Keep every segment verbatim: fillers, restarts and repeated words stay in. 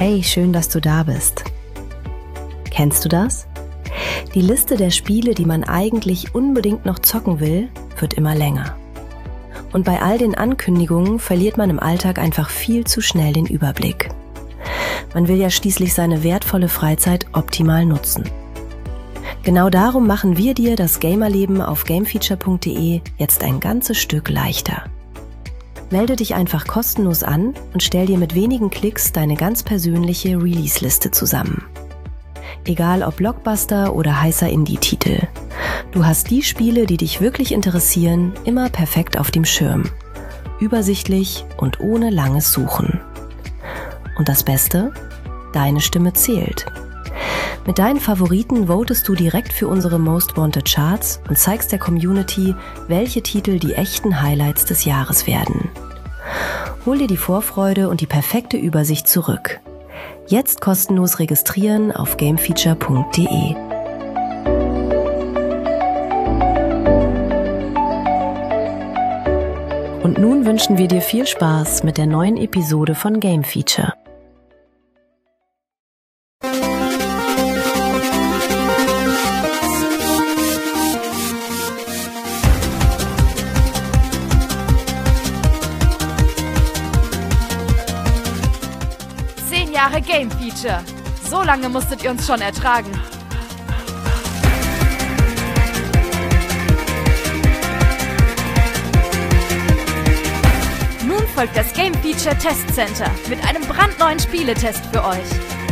Hey, schön, dass du da bist. Kennst du das? Die Liste der Spiele, die man eigentlich unbedingt noch zocken will, wird immer länger. Und bei all den Ankündigungen verliert man im Alltag einfach viel zu schnell den Überblick. Man will ja schließlich seine wertvolle Freizeit optimal nutzen. Genau darum machen wir dir das Gamerleben auf gamefeature punkt de jetzt ein ganzes Stück leichter. Melde dich einfach kostenlos an und stell dir mit wenigen Klicks deine ganz persönliche Release-Liste zusammen. Egal ob Blockbuster oder heißer Indie-Titel. Du hast die Spiele, die dich wirklich interessieren, immer perfekt auf dem Schirm. Übersichtlich und ohne langes Suchen. Und das Beste? Deine Stimme zählt. Mit deinen Favoriten votest du direkt für unsere Most Wanted Charts und zeigst der Community, welche Titel die echten Highlights des Jahres werden. Hol dir die Vorfreude und die perfekte Übersicht zurück. Jetzt kostenlos registrieren auf gamefeature punkt de. Und nun wünschen wir dir viel Spaß mit der neuen Episode von Game Feature. Jahre Game Feature. So lange musstet ihr uns schon ertragen. Nun folgt das Game Feature Test Center mit einem brandneuen Spieletest für euch.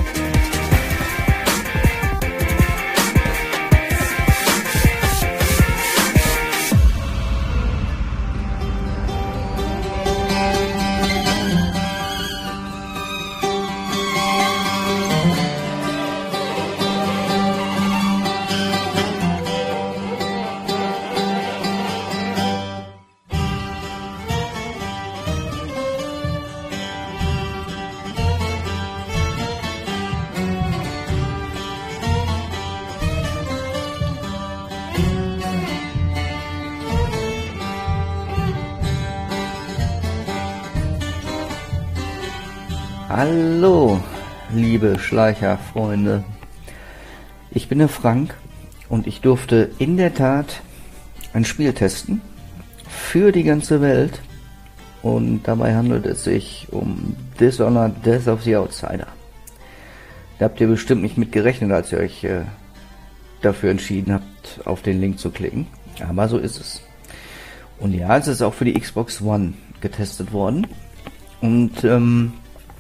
Hallo, liebe Schleicherfreunde. Ich bin der Frank und ich durfte in der Tat ein Spiel testen für die ganze Welt und dabei handelt es sich um Dishonored: Death of the Outsider. Da habt ihr bestimmt nicht mit gerechnet, als ihr euch äh, dafür entschieden habt, auf den Link zu klicken, aber so ist es. Und ja, es ist auch für die Xbox One getestet worden und ähm,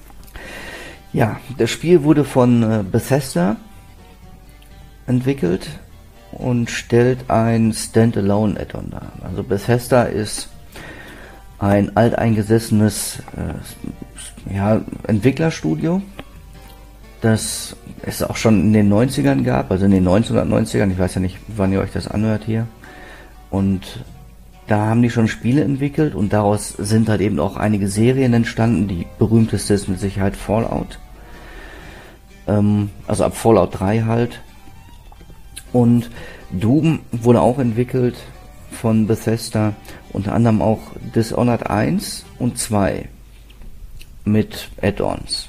ja, das Spiel wurde von äh, Bethesda entwickelt und stellt ein Standalone-Add-on dar. Also Bethesda ist ein alteingesessenes äh, ja, Entwicklerstudio, das es auch schon in den neunzigern gab, also in den neunzehnhundertneunzigern, ich weiß ja nicht, wann ihr euch das anhört hier. Und da haben die schon Spiele entwickelt und daraus sind halt eben auch einige Serien entstanden. Die berühmteste ist mit Sicherheit Fallout. Ähm, also ab Fallout drei halt. Und Doom wurde auch entwickelt von Bethesda. Unter anderem auch Dishonored eins und zwei mit Add-ons.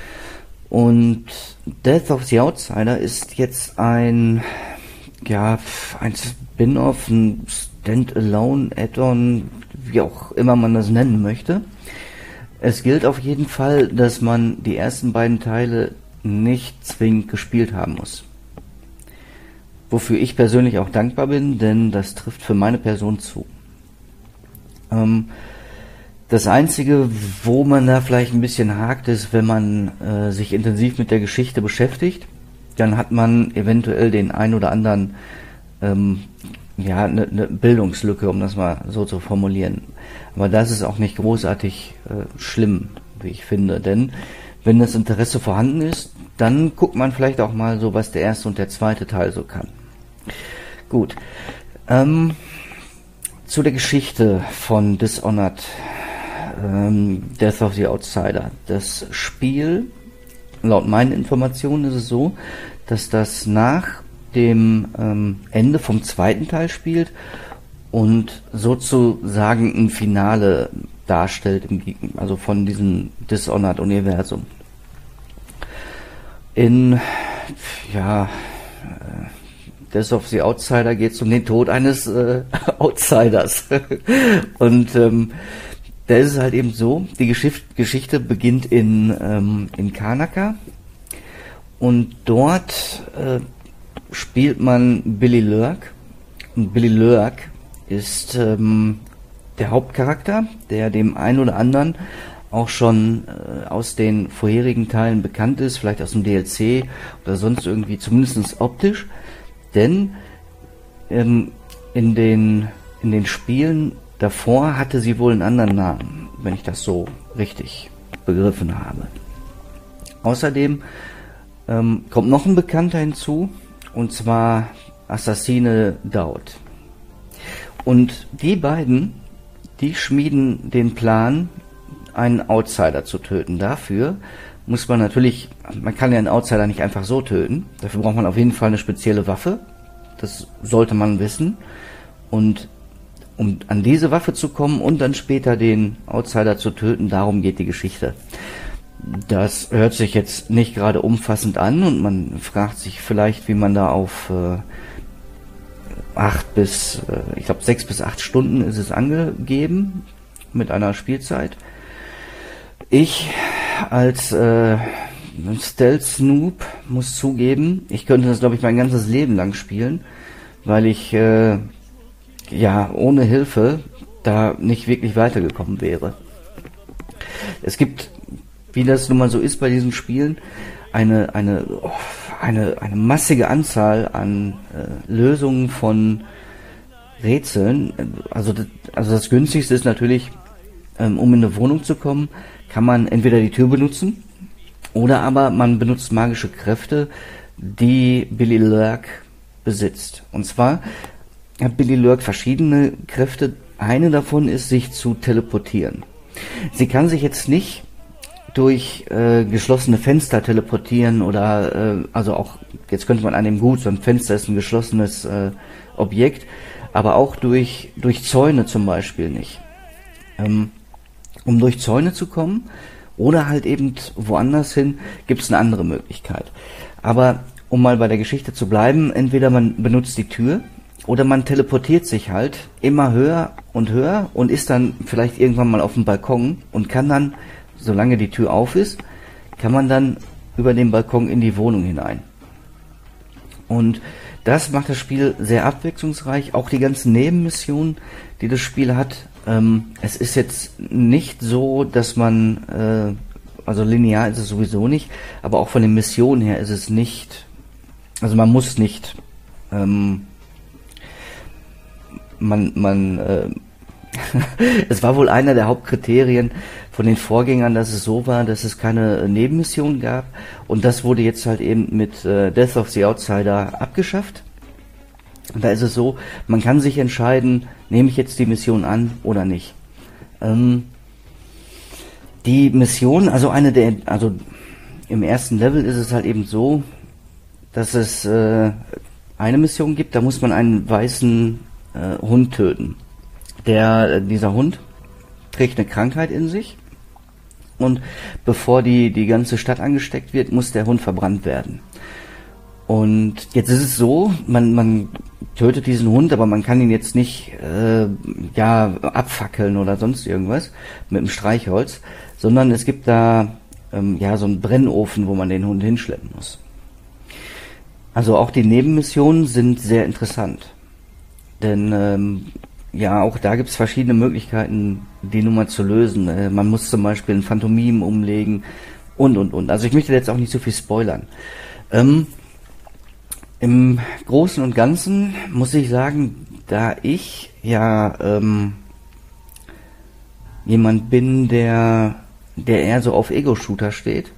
Und Death of the Outsider ist jetzt ein, ja, ein Spin-off, ein Standalone Add-on, wie auch immer man das nennen möchte. Es gilt auf jeden Fall, dass man die ersten beiden Teile nicht zwingend gespielt haben muss. Wofür ich persönlich auch dankbar bin, denn das trifft für meine Person zu. Ähm, das Einzige, wo man da vielleicht ein bisschen hakt, ist, wenn man äh, sich intensiv mit der Geschichte beschäftigt, dann hat man eventuell den ein oder anderen ähm, ja, eine ne Bildungslücke, um das mal so zu formulieren. Aber das ist auch nicht großartig äh, schlimm, wie ich finde, denn wenn das Interesse vorhanden ist, dann guckt man vielleicht auch mal so, was der erste und der zweite Teil so kann. Gut, ähm, zu der Geschichte von Dishonored, ähm, Death of the Outsider. Das Spiel, laut meinen Informationen ist es so, dass das nach dem ähm, Ende vom zweiten Teil spielt und sozusagen ein Finale darstellt, im, also von diesem Dishonored-Universum. In, ja, Death of the Outsider geht es um den Tod eines äh, Outsiders. Und ähm, da ist es halt eben so, die Geschicht, Geschichte beginnt in, ähm, in Karnaca und dort äh, spielt man Billy Lurk. Und Billy Lurk ist ähm, der Hauptcharakter, der dem einen oder anderen auch schon äh, aus den vorherigen Teilen bekannt ist, vielleicht aus dem D L C oder sonst irgendwie, zumindest optisch. Denn ähm, in den, in den Spielen davor hatte sie wohl einen anderen Namen, wenn ich das so richtig begriffen habe. Außerdem ähm, kommt noch ein Bekannter hinzu, und zwar Assassine Daud. Und die beiden, die schmieden den Plan, einen Outsider zu töten. Dafür muss man natürlich, man kann ja einen Outsider nicht einfach so töten. Dafür braucht man auf jeden Fall eine spezielle Waffe. Das sollte man wissen. Und um an diese Waffe zu kommen und dann später den Outsider zu töten, darum geht die Geschichte. Das hört sich jetzt nicht gerade umfassend an und man fragt sich vielleicht, wie man da auf äh, acht bis, äh, ich glaube sechs bis acht Stunden ist es angegeben mit einer Spielzeit. Ich als äh, Stealth-Snoop muss zugeben, ich könnte das, glaube ich, mein ganzes Leben lang spielen, weil ich äh, ja ohne Hilfe da nicht wirklich weitergekommen wäre. Es gibt, wie das nun mal so ist bei diesen Spielen, eine eine oh, eine eine massige Anzahl an äh, Lösungen von Rätseln. Also das, also das günstigste ist natürlich, ähm, um in eine Wohnung zu kommen, kann man entweder die Tür benutzen oder aber man benutzt magische Kräfte, die Billy Lurk besitzt. Und zwar hat Billy Lurk verschiedene Kräfte. Eine davon ist, sich zu teleportieren. Sie kann sich jetzt nicht durch äh, geschlossene Fenster teleportieren oder äh, also auch, jetzt könnte man annehmen, gut, so ein Fenster ist ein geschlossenes äh, Objekt, aber auch durch durch Zäune zum Beispiel nicht. Ähm, um durch Zäune zu kommen oder halt eben woanders hin, gibt es eine andere Möglichkeit. Aber um mal bei der Geschichte zu bleiben, entweder man benutzt die Tür oder man teleportiert sich halt immer höher und höher und ist dann vielleicht irgendwann mal auf dem Balkon und kann dann, solange die Tür auf ist, kann man dann über den Balkon in die Wohnung hinein. Und das macht das Spiel sehr abwechslungsreich. Auch die ganzen Nebenmissionen, die das Spiel hat. Ähm, es ist jetzt nicht so, dass man, äh, also linear ist es sowieso nicht, aber auch von den Missionen her ist es nicht, also man muss nicht, ähm, man, man, äh, es war wohl einer der Hauptkriterien von den Vorgängern, dass es so war, dass es keine Nebenmissionen gab, und das wurde jetzt halt eben mit äh, Death of the Outsider abgeschafft. Und da ist es so, man kann sich entscheiden, nehme ich jetzt die Mission an oder nicht. Ähm, die Mission, also eine der, also im ersten Level ist es halt eben so, dass es äh, eine Mission gibt, da muss man einen weißen äh, Hund töten. Der, dieser Hund trägt eine Krankheit in sich, und bevor die, die ganze Stadt angesteckt wird, muss der Hund verbrannt werden. Und jetzt ist es so, man, man tötet diesen Hund, aber man kann ihn jetzt nicht äh, ja, abfackeln oder sonst irgendwas mit dem Streichholz, sondern es gibt da ähm, ja so einen Brennofen, wo man den Hund hinschleppen muss. Also auch die Nebenmissionen sind sehr interessant, denn ähm, ja, auch da gibt es verschiedene Möglichkeiten, die Nummer zu lösen. Äh, man muss zum Beispiel ein Phantomim umlegen und, und, und. Also ich möchte jetzt auch nicht so viel spoilern. Ähm, Im Großen und Ganzen muss ich sagen, da ich ja ähm, jemand bin, der, der eher so auf Ego-Shooter steht,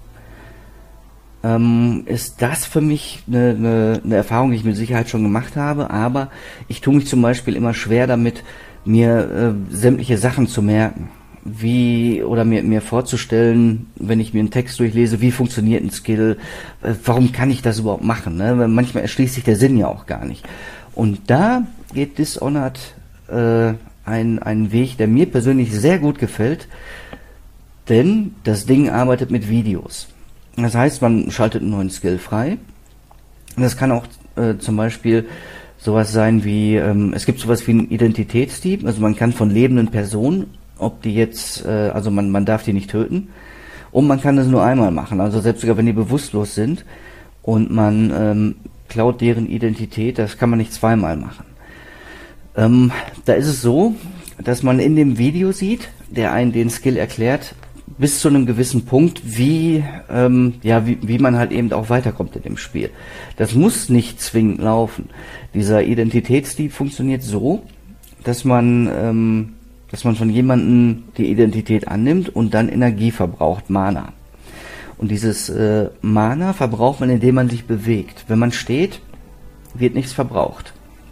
ähm, ist das für mich eine, eine, eine Erfahrung, die ich mit Sicherheit schon gemacht habe, aber ich tue mich zum Beispiel immer schwer damit, mir äh, sämtliche Sachen zu merken. Wie, oder mir, mir vorzustellen, wenn ich mir einen Text durchlese, wie funktioniert ein Skill, äh, warum kann ich das überhaupt machen, ne? Weil manchmal erschließt sich der Sinn ja auch gar nicht. Und da geht Dishonored äh, ein, einen Weg, der mir persönlich sehr gut gefällt, denn das Ding arbeitet mit Videos. Das heißt, man schaltet einen neuen Skill frei. Und das kann auch äh, zum Beispiel sowas sein wie, ähm, es gibt sowas wie einen Identitätsdieb, also man kann von lebenden Personen, ob die jetzt, äh, also man, man darf die nicht töten, und man kann das nur einmal machen, also selbst sogar wenn die bewusstlos sind und man ähm, klaut deren Identität, das kann man nicht zweimal machen. Ähm, da ist es so, dass man in dem Video sieht, der einen den Skill erklärt, bis zu einem gewissen Punkt, wie, ähm, ja, wie, wie man halt eben auch weiterkommt in dem Spiel. Das muss nicht zwingend laufen. Dieser Identitätsdieb funktioniert so, dass man, ähm, dass man von jemandem die Identität annimmt und dann Energie verbraucht, Mana. Und dieses äh, Mana verbraucht man, indem man sich bewegt. Wenn man steht, wird nichts verbraucht.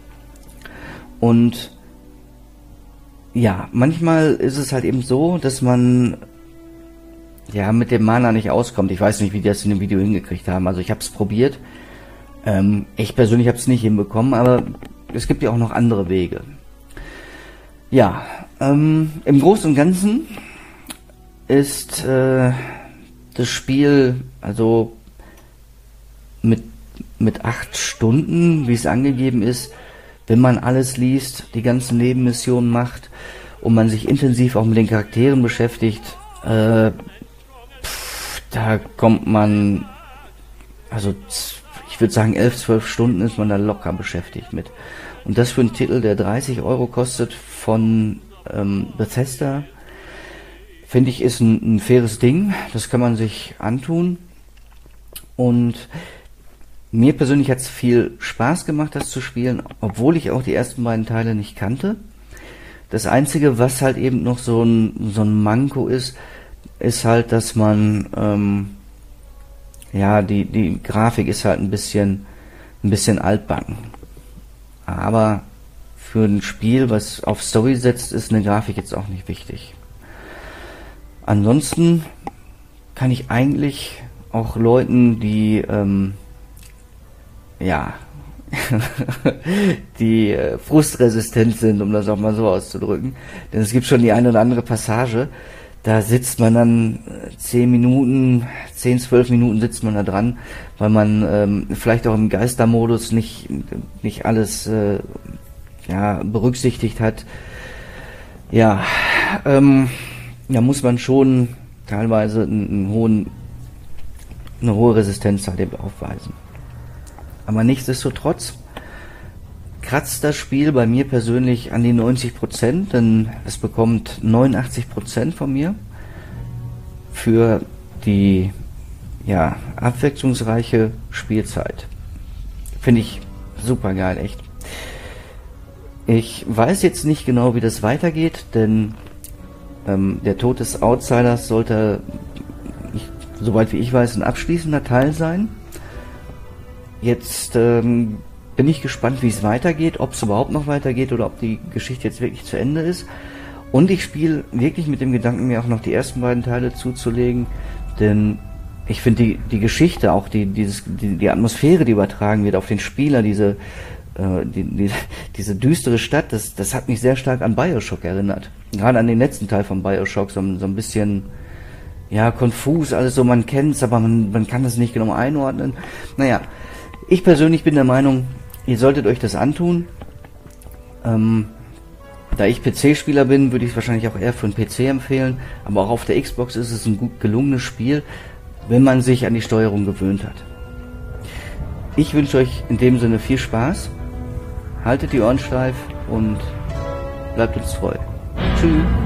Und ja, manchmal ist es halt eben so, dass man ja mit dem Mana nicht auskommt. Ich weiß nicht, wie die das in dem Video hingekriegt haben. Also ich habe es probiert. Ähm, ich persönlich habe es nicht hinbekommen, aber es gibt ja auch noch andere Wege. Ja, ähm, im Großen und Ganzen ist äh, das Spiel also mit, mit acht Stunden, wie es angegeben ist, wenn man alles liest, die ganzen Nebenmissionen macht und man sich intensiv auch mit den Charakteren beschäftigt, äh, pff, da kommt man, also ich würde sagen elf, zwölf Stunden ist man da locker beschäftigt mit. Und das für einen Titel, der dreißig Euro kostet von ähm, Bethesda, finde ich, ist ein, ein faires Ding. Das kann man sich antun. Und mir persönlich hat es viel Spaß gemacht, das zu spielen, obwohl ich auch die ersten beiden Teile nicht kannte. Das Einzige, was halt eben noch so ein, so ein Manko ist, ist halt, dass man, ähm, ja, die, die Grafik ist halt ein bisschen, ein bisschen altbacken. Aber für ein Spiel, was auf Story setzt, ist eine Grafik jetzt auch nicht wichtig. Ansonsten kann ich eigentlich auch Leuten, die, ähm, ja, die äh, frustresistent sind, um das auch mal so auszudrücken, denn es gibt schon die eine oder andere Passage, da sitzt man dann zehn Minuten, zehn, zwölf Minuten sitzt man da dran, weil man ähm, vielleicht auch im Geistermodus nicht, nicht alles äh, ja, berücksichtigt hat. Ja, ähm, da muss man schon teilweise einen, einen hohen, eine hohe Resistenz halt eben aufweisen. Aber nichtsdestotrotz kratzt das Spiel bei mir persönlich an die neunzig Prozent, denn es bekommt neunundachtzig Prozent von mir für die ja, abwechslungsreiche Spielzeit. Finde ich super geil, echt. Ich weiß jetzt nicht genau, wie das weitergeht, denn ähm, der Tod des Outsiders sollte, ich, soweit wie ich weiß, ein abschließender Teil sein. Jetzt ähm, bin ich gespannt, wie es weitergeht, ob es überhaupt noch weitergeht oder ob die Geschichte jetzt wirklich zu Ende ist. Und ich spiele wirklich mit dem Gedanken, mir auch noch die ersten beiden Teile zuzulegen, denn ich finde die, die Geschichte, auch die, dieses, die, die Atmosphäre, die übertragen wird auf den Spieler, diese, äh, die, die, diese düstere Stadt, das, das hat mich sehr stark an BioShock erinnert. Gerade an den letzten Teil von BioShock, so, so ein bisschen, ja, konfus, alles so, man kennt's, aber man, man kann das nicht genau einordnen. Naja, ich persönlich bin der Meinung, ihr solltet euch das antun. Ähm, da ich P C-Spieler bin, würde ich es wahrscheinlich auch eher für einen P C empfehlen, aber auch auf der Xbox ist es ein gut gelungenes Spiel, wenn man sich an die Steuerung gewöhnt hat. Ich wünsche euch in dem Sinne viel Spaß, haltet die Ohren steif und bleibt uns treu. Tschüss.